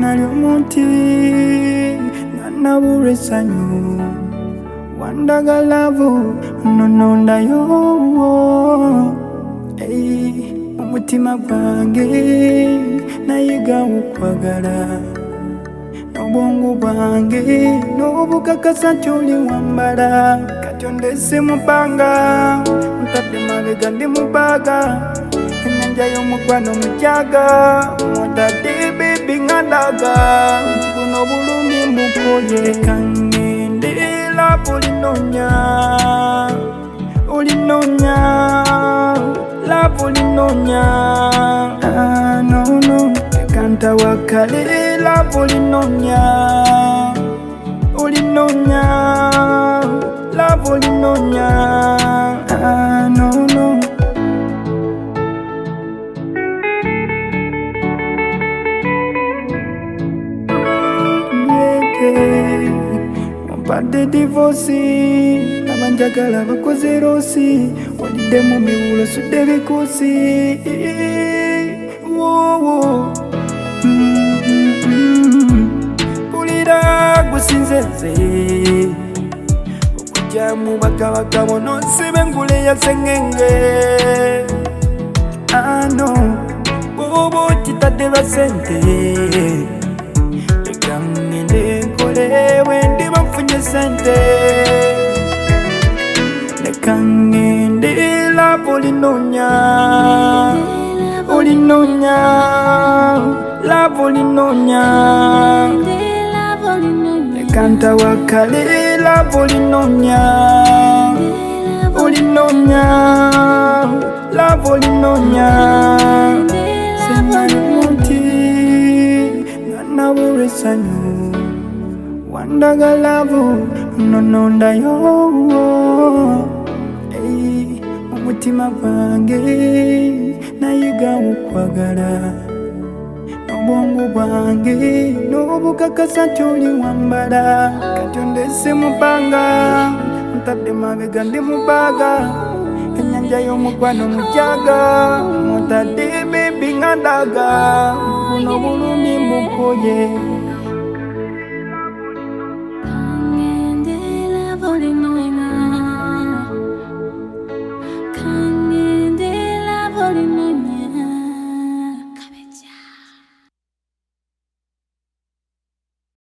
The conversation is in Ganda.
nali omuti nga nabulwa essanyu wandaga laavu nonondayo omutima gwange nayiga okwagala n'obwongo bwange n'obukakasa nti oli wambala kati ondese mu bbanga ntadde mabega ndi mu bbaaga ennyanja y'omukwano mujaga mwotadde bebi nga ndaga buno bulumi mbukoye kangende laavu linoonya olinoonya laavu linoonya nono tekantawakale laavu linoonya olinoonya laavu linoonya nono Ompadde divorce abanjagala bakoze rosi walidde mu miwulo sudde bikuusi pulira gusinzeze okujja mu bakabaka bono nsibe engule ya sengenge ano bobo kitadde lwa sente ekangende nkole bwendi banfunye sente ekangende laavu linoonya olinoonya laavu linoonya ekantawakale laavu linoonya olinoonya laavu linoonya senali omuti nga nabulwa essanyu wandaga laavu nonondayo omutima gwange nayiga okwagala n'obwongo bwange n'obukakasa nti oli wambala kati ondese mu bbanga ntadde mabega ndi mu bbaaga ennyanja y'omukwano mujaga mwotadde bebi nga ndaga buno bulumi mbukoye